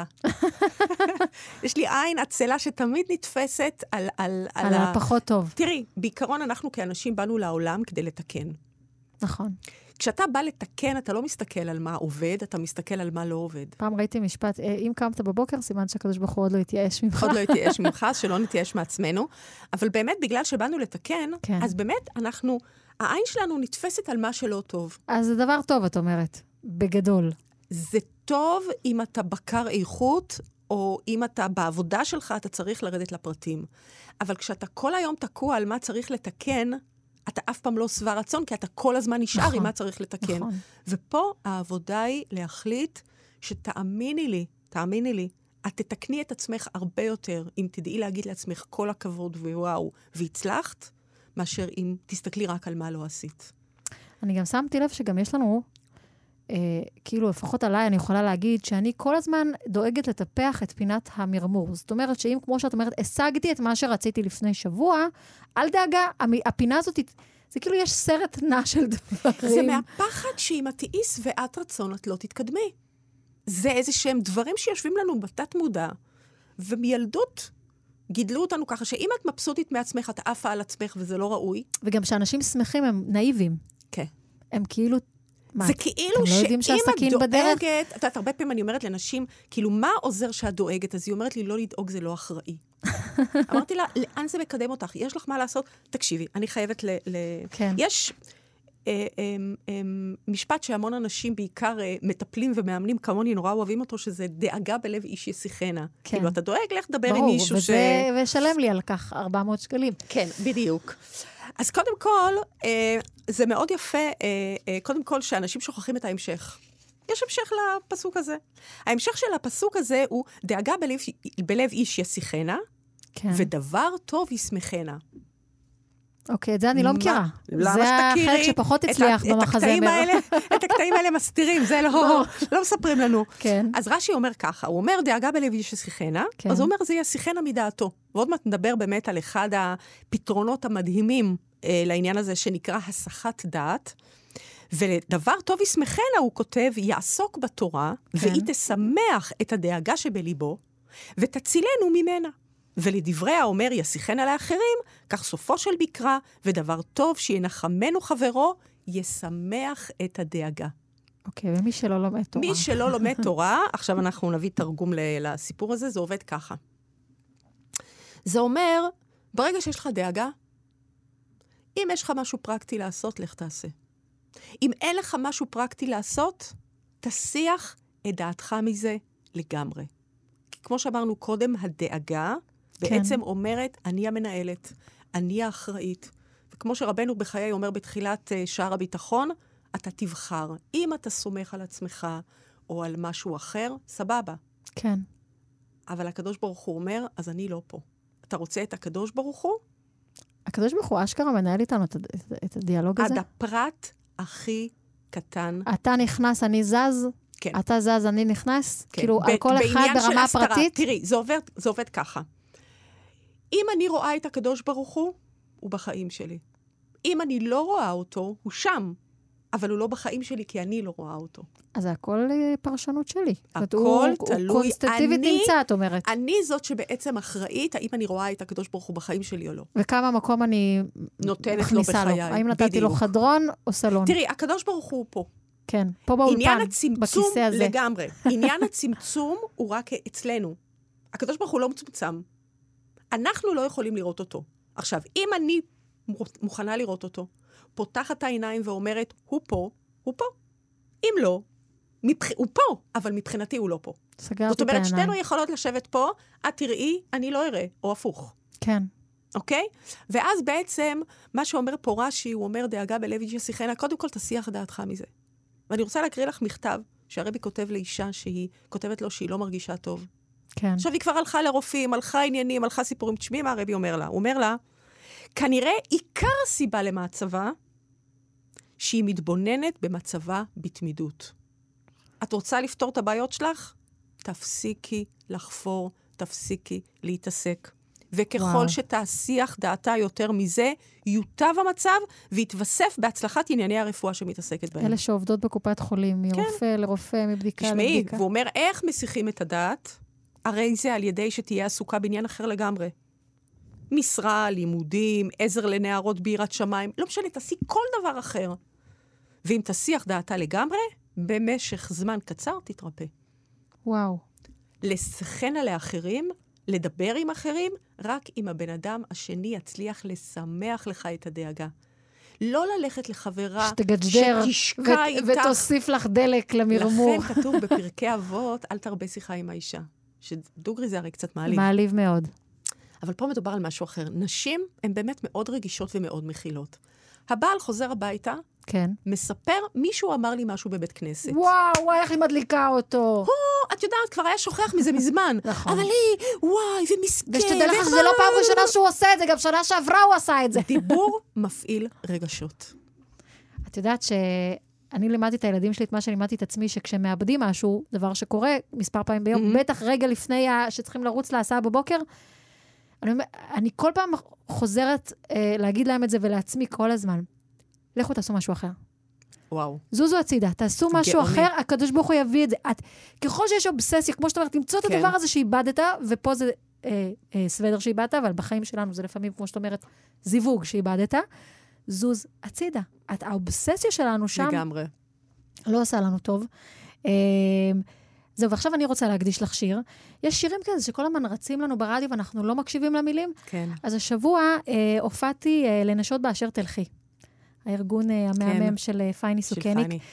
יש לי עין עצלה שתמיד נתפסת על... על, על ה... הפחות טוב. תראי, בעיקרון אנחנו כאנשים באנו לעולם כדי לתקן. נכון. כשאתה בא לתקן, אתה לא מסתכל על מה עובד, אתה מסתכל על מה לא עובד. פעם ראיתי משפט, אם קמת בבוקר, סימן שהקדוש ברוך הוא עוד לא התייאש ממך. עוד לא התייאש ממך, שלא נתייאש מעצמנו. אבל באמת, בגלל שבאנו לתקן, כן. אז באמת אנחנו, העין שלנו נתפסת על מה שלא טוב. אז זה דבר טוב, את אומרת. בגדול. זה טוב אם אתה בקר איכות, או אם אתה בעבודה שלך, אתה צריך לרדת לפרטים. אבל כשאתה כל היום תקוע על מה צריך לתקן, אתה אף פעם לא שבע רצון, כי אתה כל הזמן נשאר נכון, עם מה צריך לתקן. נכון. ופה העבודה היא להחליט שתאמיני לי, תאמיני לי, את תתקני את עצמך הרבה יותר, אם תדעי להגיד לעצמך כל הכבוד ווואו, והצלחת, מאשר אם תסתכלי רק על מה לא עשית. אני גם שמתי לב שגם יש לנו, אה, כאילו לפחות עליי אני יכולה להגיד, שאני כל הזמן דואגת לטפח את פינת המרמור. זאת אומרת שאם כמו שאת אומרת, השגתי את מה שרציתי לפני שבוע, אל דאגה, הפינה הזאת, זה כאילו יש סרט נע של דברים. זה מהפחד שאם את תהיי שבעת רצון, את לא תתקדמי. זה איזה שהם דברים שיושבים לנו בתת מודע, ומילדות גידלו אותנו ככה, שאם את מבסוטית מעצמך, את עפה על עצמך, וזה לא ראוי. וגם שאנשים שמחים הם נאיבים. כן. הם כאילו... זה כאילו שאם את דואגת, את יודעת, הרבה פעמים אני אומרת לנשים, כאילו, מה עוזר שאת דואגת? אז היא אומרת לי, לא לדאוג, זה לא אחראי. אמרתי לה, לאן זה מקדם אותך? יש לך מה לעשות? תקשיבי, אני חייבת ל... יש משפט שהמון אנשים, בעיקר מטפלים ומאמנים כמוני, נורא אוהבים אותו, שזה דאגה בלב איש ישיחנה. כאילו, אתה דואג, לך דבר עם מישהו ש... ברור, ושלם לי על כך ארבע מאות שקלים. כן, בדיוק. אז קודם כל, אה, זה מאוד יפה, אה, אה, קודם כל שאנשים שוכחים את ההמשך. יש המשך לפסוק הזה. ההמשך של הפסוק הזה הוא, דאגה בלב, בלב איש ישיחנה, כן. ודבר טוב ישמחנה. אוקיי, את זה אני לא מכירה. זה החלק שפחות הצליח במחזמר. את הקטעים האלה מסתירים, זה לא, לא מספרים לנו. כן. אז רש"י אומר ככה, הוא אומר, דאגה בלב איש ישיחנה, כן. אז הוא אומר, זה ישיחנה מדעתו. ועוד מעט נדבר באמת על אחד הפתרונות המדהימים אה, לעניין הזה, שנקרא הסחת דעת. ודבר טוב ישמחנה, הוא כותב, יעסוק בתורה, כן. והיא תשמח את הדאגה שבליבו, ותצילנו ממנה. ולדבריה אומר, ישיחנה לאחרים, כך סופו של בקרה, ודבר טוב שינחמנו חברו, ישמח את הדאגה. אוקיי, ומי שלא לומד תורה. מי שלא לומד תורה, עכשיו אנחנו נביא תרגום לסיפור הזה, זה עובד ככה. זה אומר, ברגע שיש לך דאגה, אם יש לך משהו פרקטי לעשות, לך תעשה. אם אין לך משהו פרקטי לעשות, תסיח את דעתך מזה לגמרי. כי כמו שאמרנו קודם, הדאגה בעצם אומרת, אני המנהלת, אני האחראית. וכמו שרבנו בחיי אומר בתחילת שער הביטחון, אתה תבחר. אם אתה סומך על עצמך או על משהו אחר, סבבה. כן. אבל הקדוש ברוך הוא אומר, אז אני לא פה. אתה רוצה את הקדוש ברוך הוא? הקדוש ברוך הוא אשכרה מנהל איתנו את, את הדיאלוג הזה? עד הפרט הכי קטן. אתה נכנס, אני זז? כן. אתה זז, אני נכנס? כן. כאילו, ב- על כל אחד ברמה הפרטית? תראי, זה עובד, זה עובד ככה. אם אני רואה את הקדוש ברוך הוא, הוא בחיים שלי. אם אני לא רואה אותו, הוא שם. אבל הוא לא בחיים שלי, כי אני לא רואה אותו. אז זה הכל פרשנות שלי. הכל הוא, תלוי. הוא קונסטנטיבית אני, נמצא, את אומרת. אני זאת שבעצם אחראית, האם אני רואה את הקדוש ברוך הוא בחיים שלי או לא. וכמה מקום אני נותנת לו בחיי. האם נתתי בדיוק. לו חדרון או סלון? תראי, הקדוש ברוך הוא פה. כן, פה באולפן, עניין הצמצום בכיסא הזה. לגמרי. עניין הצמצום הוא רק אצלנו. הקדוש ברוך הוא לא מצומצם. אנחנו לא יכולים לראות אותו. עכשיו, אם אני מוכנה לראות אותו, פותחת העיניים ואומרת, הוא פה, הוא פה. אם לא, מבח... הוא פה, אבל מבחינתי הוא לא פה. סגרתי זאת אומרת, את העיניים. שתינו יכולות לשבת פה, את תראי, אני לא אראה, או הפוך. כן. אוקיי? ואז בעצם, מה שאומר פה רש"י, הוא אומר, דאגה בלב איש ישיחנה, קודם כל תסיח דעתך מזה. ואני רוצה להקריא לך מכתב, שהרבי כותב לאישה שהיא, כותבת לו שהיא לא מרגישה טוב. כן. עכשיו היא כבר הלכה לרופאים, הלכה עניינים, הלכה סיפורים. תשמעי מה הרבי אומר לה. הוא אומר לה, כנראה עיקר הסיבה למצבה, שהיא מתבוננת במצבה בתמידות. את רוצה לפתור את הבעיות שלך? תפסיקי לחפור, תפסיקי להתעסק. וככל וואו. שתעשיח דעתה יותר מזה, יוטב המצב, והתווסף בהצלחת ענייני הרפואה שמתעסקת בהם. אלה שעובדות בקופת חולים, מרופא כן. לרופא, מבדיקה תשמעי, לבדיקה. והוא אומר, איך מסיחים את הדעת? הרי זה על ידי שתהיה עסוקה בעניין אחר לגמרי. משרה, לימודים, עזר לנערות בירת שמיים, לא משנה, תעשי כל דבר אחר. ואם תסיח דעתה לגמרי, במשך זמן קצר תתרפא. וואו. לסכן על האחרים, לדבר עם אחרים, רק אם הבן אדם השני יצליח לשמח לך את הדאגה. לא ללכת לחברה שתגג'דר שתשקע ו- איתך. ותוסיף לך דלק למרמור. לכן כתוב בפרקי אבות, אל תרבה שיחה עם האישה. שדוגרי זה הרי קצת מעליב. מעליב מאוד. אבל פה מדובר על משהו אחר. נשים הן באמת מאוד רגישות ומאוד מכילות. הבעל חוזר הביתה, כן. מספר, מישהו אמר לי משהו בבית כנסת. וואו, וואי, איך היא מדליקה אותו. הוא, את יודעת, כבר היה שוכח מזה מזמן. נכון. אבל היא, וואי, ומסכן. ושתדע לך שזה לא פעם ראשונה שהוא עושה את זה, גם שנה שעברה הוא עשה את זה. דיבור מפעיל רגשות. את יודעת שאני לימדתי את הילדים שלי, את מה שלימדתי את עצמי, שכשמאבדים משהו, דבר שקורה מספר פעמים ביום, Mm-hmm. בטח רגע לפני ה... שצריכים לרוץ להסעה בבוקר, אני, אני כל פעם חוזרת אה, להגיד להם את זה ולעצמי כל הזמן. לכו תעשו משהו אחר. וואו. זוזו הצידה, תעשו משהו גאוני. אחר, הקדוש ברוך הוא יביא את זה. את, ככל שיש אובססיה, כמו שאתה אומרת, תמצוא את כן. הדבר הזה שאיבדת, ופה זה אה, אה, סוודר שאיבדת, אבל בחיים שלנו זה לפעמים, כמו שאתה אומרת, זיווג שאיבדת, זוז הצידה. את, האובססיה שלנו שם לגמרי. לא עושה לנו טוב. אה, זהו, ועכשיו אני רוצה להקדיש לך שיר. יש שירים כזה שכל הזמן רצים לנו ברדיו, ואנחנו לא מקשיבים למילים. כן. אז השבוע אה, הופעתי אה, לנשות באשר תלכי. הארגון אה, המהמם כן. של אה, פייני של סוכניק. פייני.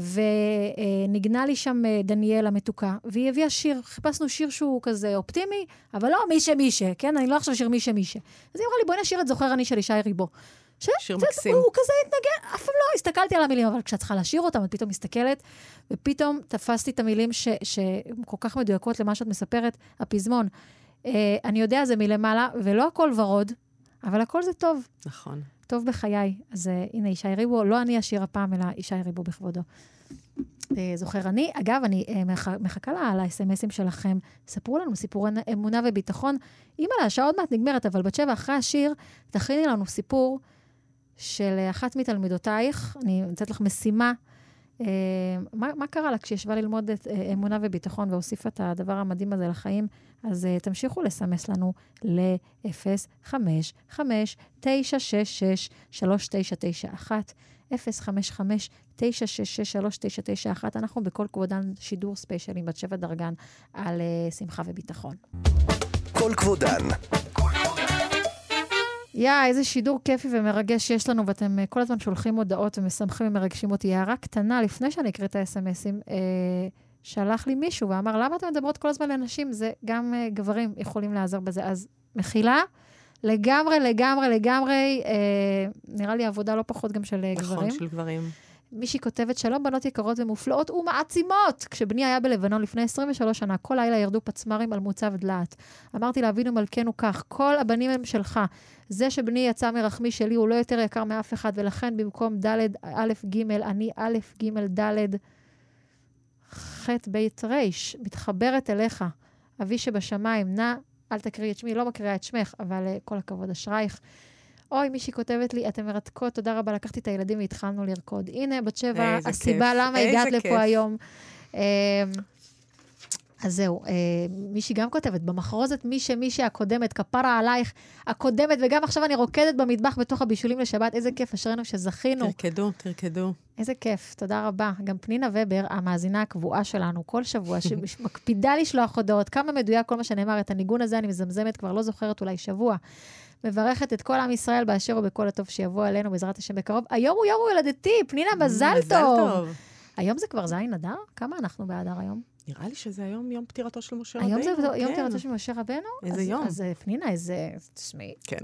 ונגנה לי שם אה, דניאל המתוקה, והיא הביאה שיר, חיפשנו שיר שהוא כזה אופטימי, אבל לא מי שמי ש, כן? אני לא עכשיו שיר מי שמי ש. אז היא אמרה לי, בואי נשיר את זוכר אני של ישי ריבו. ש... שיר זה, מקסים. הוא כזה התנגן, אף פעם לא הסתכלתי על המילים, אבל כשאת צריכה לשיר אותם, את פתאום מסתכלת, ופתאום תפסתי את המילים שכל כך מדויקות למה שאת מספרת, הפזמון. אה, אני יודע, זה מלמעלה, ולא הכל ורוד, אבל הכל זה טוב. נכון. טוב בחיי. אז uh, הנה, ישי ריבו, לא אני אשיר הפעם, אלא ישי ריבו בכבודו. Uh, זוכר אני, אגב, אני uh, מח, מחכה לה על ה-אס-אם-אסים שלכם. ספרו לנו סיפורי אמונה וביטחון. אימא לה, השעה עוד מעט נגמרת, אבל בת שבע, אחרי השיר, תכיני לנו סיפור של אחת מתלמידותייך. אני נמצאת לך משימה. Uh, מה, מה קרה לה כשישבה ללמוד את uh, אמונה וביטחון והוסיפה את הדבר המדהים הזה לחיים? אז uh, תמשיכו לסמס לנו ל-אפס חמש חמש תשע שש שש שלוש תשע תשע אחת, אפס חמש חמש תשע שש שש שלוש תשע תשע אחת. אנחנו בכל כבודן שידור ספיישל עם בת שבע דרגן על uh, שמחה וביטחון. כל כבודן. יא, איזה שידור כיפי ומרגש שיש לנו, ואתם uh, כל הזמן שולחים הודעות ומשמחים ומרגשים אותי. הערה קטנה, לפני שאני אקריא את ה-אס-אם-אסים, uh, שלח לי מישהו ואמר, למה אתם מדברות כל הזמן לאנשים? זה גם uh, גברים יכולים לעזור בזה. אז מחילה, לגמרי, לגמרי, לגמרי, uh, נראה לי עבודה לא פחות גם של uh, נכון, גברים. של גברים. מישהי כותבת, שלום בנות יקרות ומופלאות ומעצימות. כשבני היה בלבנון לפני עשרים ושלוש שנה, כל לילה ירדו פצמרים על מוצב דלעת. אמרתי לאבינו מלכנו כך, כל הבנים הם שלך. זה שבני יצא מרחמי שלי, הוא לא יותר יקר מאף אחד, ולכן במקום ד' א' ג', אני א' ג' ד' ח' בית ריש, מתחברת אליך. אבי שבשמיים, נא, אל תקריא את שמי, לא מקריאה את שמך, אבל uh, כל הכבוד אשרייך. אוי, מישהי כותבת לי, אתם מרתקות, תודה רבה, לקחתי את הילדים והתחלנו לרקוד. הנה, בת שבע, הסיבה כיף. למה הגעת לפה כיף. היום. אז זהו, מישהי גם כותבת, במחרוזת מי שמי שהקודמת, כפרה עלייך, הקודמת, וגם עכשיו אני רוקדת במטבח בתוך הבישולים לשבת, איזה כיף, אשרנו שזכינו. תרקדו, תרקדו. איזה כיף, תודה רבה. גם פנינה ובר, המאזינה הקבועה שלנו, כל שבוע, שמקפידה לשלוח הודעות, כמה מדויק כל מה שנאמר, את הניגון הזה אני מזמזמת, כבר לא זוכרת אולי שבוע. מברכת את כל עם ישראל באשר ובכל הטוב שיבוא עלינו בעזרת השם בקרוב. היום הוא יום הולדתי, פנינה, מזל טוב. היום זה כבר זין אדר? כמה אנחנו באדר היום? נראה לי שזה היום יום פטירתו של משה רבנו. היום זה יום פטירתו של משה רבנו? איזה יום. אז פנינה, איזה... תשמעי. כן.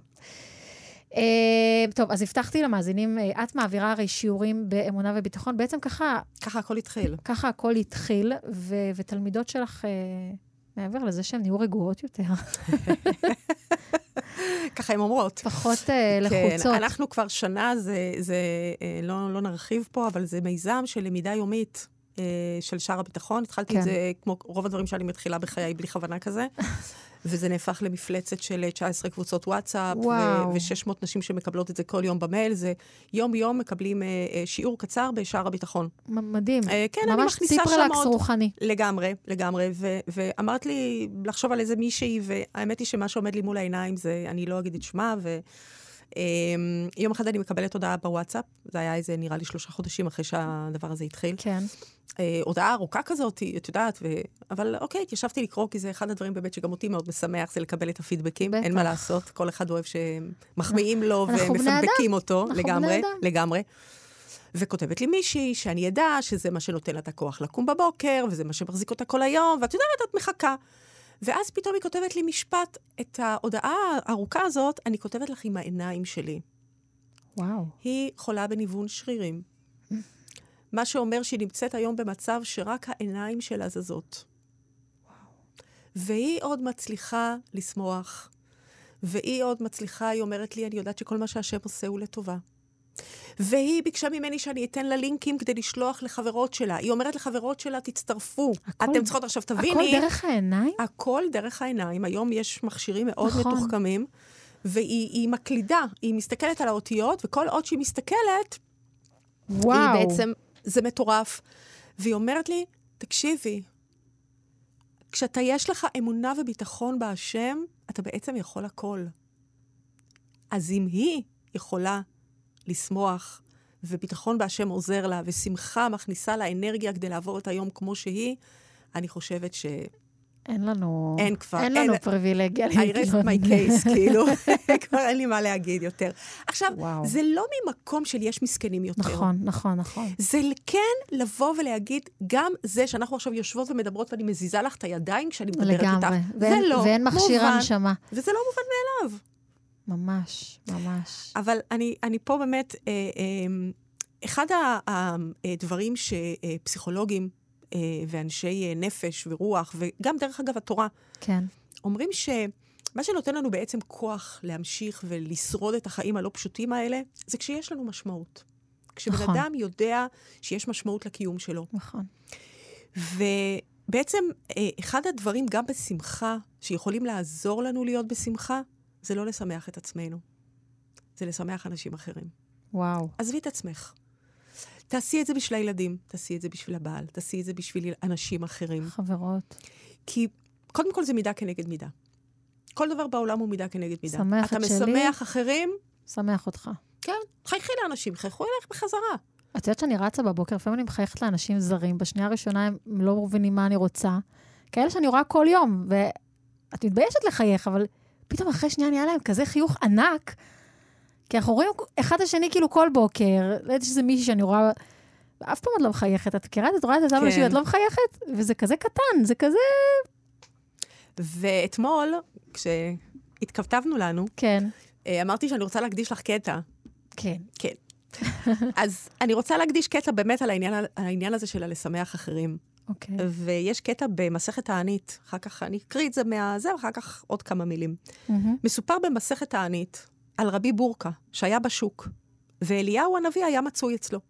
טוב, אז הבטחתי למאזינים, את מעבירה הרי שיעורים באמונה וביטחון, בעצם ככה... ככה הכל התחיל. ככה הכל התחיל, ותלמידות שלך... מעבר לזה שהן נהיו רגועות יותר. ככה הן אומרות. פחות uh, לחוצות. כן, אנחנו כבר שנה, זה, זה uh, לא, לא נרחיב פה, אבל זה מיזם של למידה יומית uh, של שער הביטחון. התחלתי כן. את זה, כמו רוב הדברים שאני מתחילה בחיי, בלי כוונה כזה. וזה נהפך למפלצת של תשע עשרה קבוצות וואטסאפ, ו- ו-שש מאות נשים שמקבלות את זה כל יום במייל. זה יום-יום מקבלים uh, uh, שיעור קצר בשער הביטחון. מדהים. Uh, כן, אני מכניסה שם ציפרלקס רוחני. לגמרי, לגמרי. ו- ואמרת לי לחשוב על איזה מישהי, והאמת היא שמה שעומד לי מול העיניים זה, אני לא אגיד את שמה, ו... יום אחד אני מקבלת הודעה בוואטסאפ, זה היה איזה נראה לי שלושה חודשים אחרי שהדבר הזה התחיל. כן. הודעה ארוכה כזאת, את יודעת, אבל אוקיי, התיישבתי לקרוא, כי זה אחד הדברים באמת שגם אותי מאוד משמח, זה לקבל את הפידבקים, אין מה לעשות, כל אחד אוהב שמחמיאים לו ומפדבקים אותו, לגמרי, לגמרי. וכותבת לי מישהי שאני ידע שזה מה שנותן לה את הכוח לקום בבוקר, וזה מה שמחזיק אותה כל היום, ואת יודעת, את מחכה. ואז פתאום היא כותבת לי משפט, את ההודעה הארוכה הזאת, אני כותבת לך עם העיניים שלי. וואו. היא חולה בניוון שרירים. מה שאומר שהיא נמצאת היום במצב שרק העיניים שלה זזות. והיא עוד מצליחה לשמוח, והיא עוד מצליחה, היא אומרת לי, אני יודעת שכל מה שהשם עושה הוא לטובה. והיא ביקשה ממני שאני אתן לה לינקים כדי לשלוח לחברות שלה. היא אומרת לחברות שלה, תצטרפו. הכל, אתם צריכות עכשיו, תביני. הכל דרך העיניים? הכל דרך העיניים. היום יש מכשירים מאוד נכון. מתוחכמים, והיא היא מקלידה, היא מסתכלת על האותיות, וכל עוד שהיא מסתכלת, וואו. היא בעצם, זה מטורף. והיא אומרת לי, תקשיבי, כשאתה יש לך אמונה וביטחון בהשם, אתה בעצם יכול הכל. אז אם היא יכולה לשמוח, וביטחון בהשם עוזר לה, ושמחה מכניסה לה אנרגיה כדי לעבור את היום כמו שהיא, אני חושבת ש... אין לנו... אין כבר. אין לנו פריבילגיה. I rest my case, כאילו. כבר אין לי מה להגיד יותר. עכשיו, וואו. זה לא ממקום של יש מסכנים יותר. נכון, נכון, נכון. זה כן לבוא ולהגיד, גם זה שאנחנו עכשיו יושבות ומדברות, ואני מזיזה לך את הידיים כשאני מדברת איתך. לגמרי. זה ואין, לא ואין מכשיר מובן, הנשמה. וזה לא מובן מאליו. ממש, ממש. אבל אני, אני פה באמת, אה, אה, אחד הדברים שפסיכולוגים אה, ואנשי אה, נפש ורוח, וגם דרך אגב התורה, כן. אומרים שמה שנותן לנו בעצם כוח להמשיך ולשרוד את החיים הלא פשוטים האלה, זה כשיש לנו משמעות. כשבן נכון. אדם יודע שיש משמעות לקיום שלו. נכון. ובעצם אחד הדברים גם בשמחה, שיכולים לעזור לנו להיות בשמחה, זה לא לשמח את עצמנו. זה לשמח אנשים אחרים. וואו. עזבי את עצמך. תעשי את זה בשביל הילדים, תעשי את זה בשביל הבעל, תעשי את זה בשביל אנשים אחרים. חברות. כי קודם כל זה מידה כנגד מידה. כל דבר בעולם הוא מידה כנגד מידה. שמח את שלי. אתה משמח אחרים? שמח אותך. כן, חייכי לאנשים, חייכו אליך בחזרה. את יודעת שאני רצה בבוקר, לפעמים אני מחייכת לאנשים זרים, בשנייה הראשונה הם לא מבינים מה אני רוצה. כאלה שאני רואה כל יום, ואת מתביישת לחייך, אבל פתאום אחרי שנייה נהיה להם כזה חיוך ענק, כי אנחנו רואים אחד השני כאילו כל בוקר, לא יודעת שזה מישהי שאני רואה, ואף פעם את לא מחייכת, את מכירה את רואה את אותם אנשים, את לא מחייכת, וזה כזה קטן, זה כזה... ואתמול, כשהתכתבנו לנו, כן. אמרתי שאני רוצה להקדיש לך קטע. כן. כן. אז אני רוצה להקדיש קטע באמת על העניין, על העניין הזה של לשמח אחרים. אוקיי. ויש קטע במסכת תענית, אחר כך אני אקריא את זה מהזה, ואחר כך עוד כמה מילים. מסופר במסכת תענית על רבי בורקה, שהיה בשוק, ואליהו הנביא היה מצוי אצלו.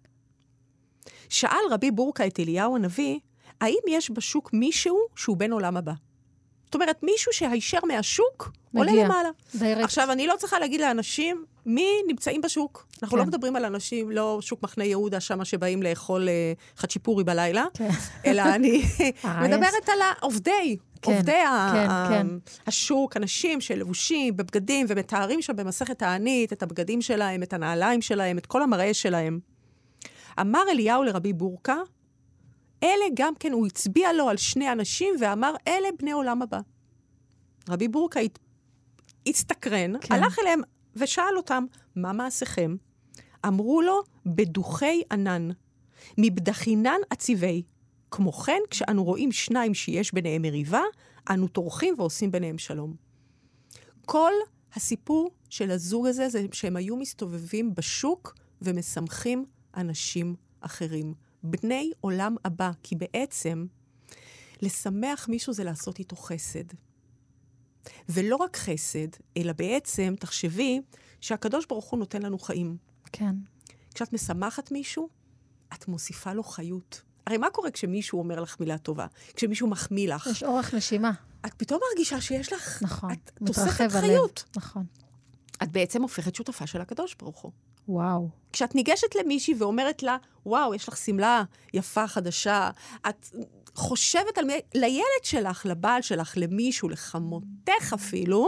שאל רבי בורקה את אליהו הנביא, האם יש בשוק מישהו שהוא בן עולם הבא? זאת אומרת, מישהו שהישר מהשוק עולה למעלה. דיירקט. עכשיו, אני לא צריכה להגיד לאנשים מי נמצאים בשוק. אנחנו כן. לא מדברים על אנשים, לא שוק מחנה יהודה, שמה שבאים לאכול uh, חצ'יפורי בלילה, כן. אלא אני מדברת על העובדי, כן, עובדי כן, ה- כן. השוק, אנשים שלבושים בבגדים, ומתארים שם במסכת תענית את הבגדים שלהם, את הנעליים שלהם, את כל המראה שלהם. אמר אליהו לרבי בורקה, אלה גם כן, הוא הצביע לו על שני אנשים, ואמר, אלה בני עולם הבא. רבי בורקה הת... הצטקרן, כן. הלך אליהם ושאל אותם, מה מעשיכם? אמרו לו, בדוחי ענן, מבדחינן עציבי. כמו כן, כשאנו רואים שניים שיש ביניהם מריבה, אנו תורכים ועושים ביניהם שלום. כל הסיפור של הזוג הזה, זה שהם היו מסתובבים בשוק ומשמחים אנשים אחרים. בני עולם הבא, כי בעצם לשמח מישהו זה לעשות איתו חסד. ולא רק חסד, אלא בעצם, תחשבי, שהקדוש ברוך הוא נותן לנו חיים. כן. כשאת משמחת מישהו, את מוסיפה לו חיות. הרי מה קורה כשמישהו אומר לך מילה טובה? כשמישהו מחמיא לך? יש אורך נשימה. את פתאום מרגישה שיש לך... נכון. את תוספת הלב. חיות. נכון. את בעצם הופכת שותפה של הקדוש ברוך הוא. וואו. כשאת ניגשת למישהי ואומרת לה, וואו, יש לך סמלה יפה, חדשה, את חושבת על מי... לילד שלך, לבעל שלך, למישהו, לחמותך אפילו,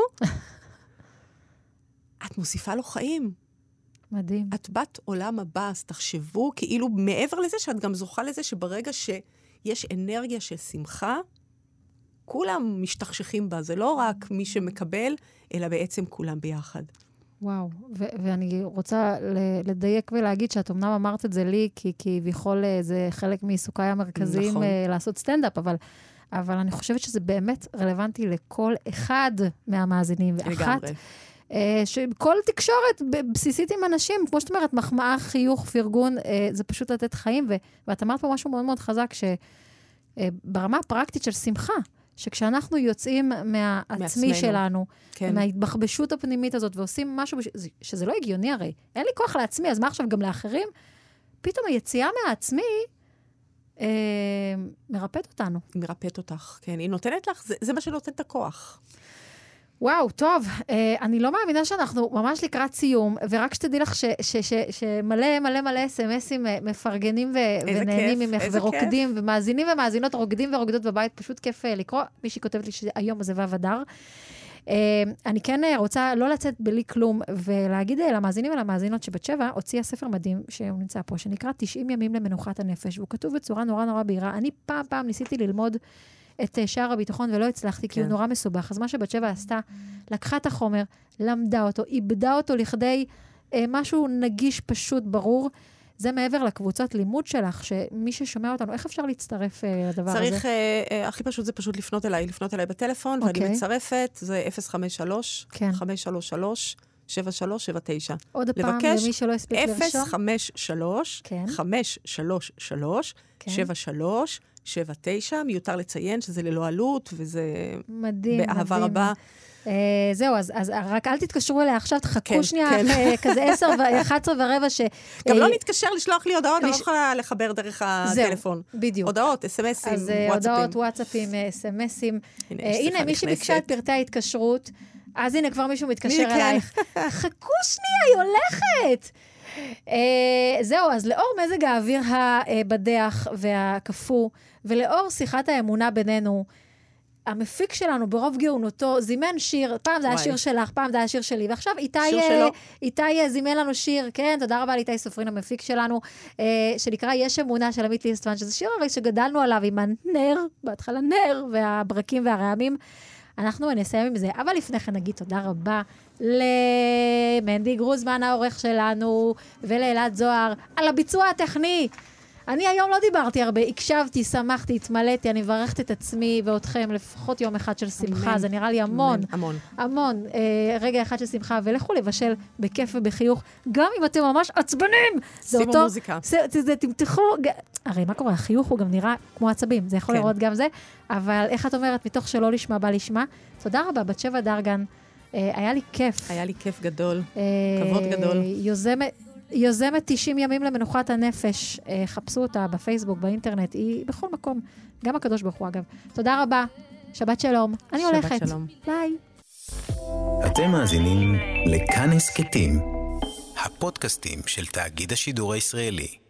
את מוסיפה לו חיים. מדהים. את בת עולם הבא, אז תחשבו, כאילו מעבר לזה שאת גם זוכה לזה שברגע שיש אנרגיה של שמחה, כולם משתכשכים בה, זה לא רק מי שמקבל, אלא בעצם כולם ביחד. וואו, ו- ואני רוצה לדייק ולהגיד שאת אמנם אמרת את זה לי, כי כביכול זה חלק מעיסוקיי המרכזיים נכון. לעשות סטנדאפ, אבל, אבל אני חושבת שזה באמת רלוונטי לכל אחד מהמאזינים ואחת. שכל תקשורת בסיסית עם אנשים, כמו שאת אומרת, מחמאה, חיוך, פרגון, זה פשוט לתת חיים, ו- ואת אמרת פה משהו מאוד מאוד חזק, שברמה הפרקטית של שמחה, שכשאנחנו יוצאים מהעצמי שלנו, כן. מההתבחבשות הפנימית הזאת, ועושים משהו, שזה לא הגיוני הרי, אין לי כוח לעצמי, אז מה עכשיו גם לאחרים? פתאום היציאה מהעצמי אה, מרפאת אותנו. היא מרפאת אותך, כן. היא נותנת לך, זה, זה מה שנותן את הכוח. וואו, טוב, אה, אני לא מאמינה שאנחנו ממש לקראת סיום, ורק שתדעי לך ש, ש, ש, שמלא מלא מלא אס-אמסים מפרגנים ו- ונהנים ממך, ורוקדים, כיף. ומאזינים ומאזינות רוקדים ורוקדות בבית, פשוט כיף לקרוא. מישהי כותבת לי שהיום הזה והוודר. אה, אני כן רוצה לא לצאת בלי כלום, ולהגיד למאזינים ולמאזינות שבת שבע הוציאה ספר מדהים שהוא נמצא פה, שנקרא תשעים ימים למנוחת הנפש, והוא כתוב בצורה נורא נורא בהירה. אני פעם פעם ניסיתי ללמוד את שער הביטחון, ולא הצלחתי, כי הוא נורא מסובך. אז מה שבת שבע עשתה, לקחה את החומר, למדה אותו, איבדה אותו לכדי אה, משהו נגיש, פשוט, ברור. זה מעבר לקבוצות לימוד שלך, שמי ששומע אותנו, איך אפשר להצטרף אה, לדבר צריך, הזה? צריך, אה, הכי פשוט זה פשוט לפנות אליי, לפנות אליי בטלפון, okay. ואני מצרפת, זה אפס חמש שלוש, חמש שלוש שלוש, שבע שלוש שבע תשע. עוד הפעם, למי שלא הספיק לרשום. אפס חמש שלוש, חמש שלוש שלוש, שבע שלוש, שבע תשע, מיותר לציין שזה ללא עלות, וזה מדהים, באהבה מדהים. רבה. Uh, זהו, אז, אז רק אל תתקשרו אליה עכשיו, תחכו כן, שנייה, כן. כזה עשר ואחת עשרה ורבע ש... גם לא נתקשר לשלוח לי הודעות, אני לא יכולה לחבר דרך הטלפון. זהו, בדיוק. הודעות, אס-אמסים, אז וואטסאפים. הודעות, וואטסאפים, אס-אמסים. הנה, הנה מי שביקשה את פרטי ההתקשרות, אז הנה כבר מישהו מתקשר אלייך. חכו שנייה, היא הולכת! Uh, זהו, אז לאור מזג האוויר הבדח והקפוא, ולאור שיחת האמונה בינינו, המפיק שלנו ברוב גאונותו זימן שיר, פעם זה היה שיר שלך, פעם זה היה שיר שלי, ועכשיו איתי, איתי זימן לנו שיר, כן, תודה רבה לאיתי סופרין, המפיק שלנו, uh, שנקרא יש אמונה של עמית ליסטמן, שזה שיר הרי שגדלנו עליו עם הנר, בהתחלה נר, והברקים והרעמים, אנחנו נסיים עם זה, אבל לפני כן נגיד תודה רבה למנדי גרוזמן, העורך שלנו, ולאלעד זוהר, על הביצוע הטכני. אני היום לא דיברתי הרבה, הקשבתי, שמחתי, התמלאתי, אני מברכת את עצמי ואתכם, לפחות יום אחד של שמחה, זה נראה לי המון. המון. המון. אה, רגע אחד של שמחה, ולכו לבשל בכיף ובחיוך, גם אם אתם ממש עצבנים. שימו מוזיקה. זה, זה, זה, תמתחו, הרי מה קורה? החיוך הוא גם נראה כמו עצבים, זה יכול לראות גם זה, אבל איך את אומרת, מתוך שלא לשמה, בא לשמה. תודה רבה, בת שבע דרגן. אה, היה לי כיף. היה לי כיף גדול, אה, כבוד גדול. יוזמת... יוזמת תשעים ימים למנוחת הנפש, חפשו אותה בפייסבוק, באינטרנט, היא בכל מקום, גם הקדוש ברוך הוא אגב. תודה רבה, שבת שלום, אני הולכת. שבת שלום. ביי. אתם מאזינים לכאן הסכתים, הפודקאסטים של תאגיד השידור הישראלי.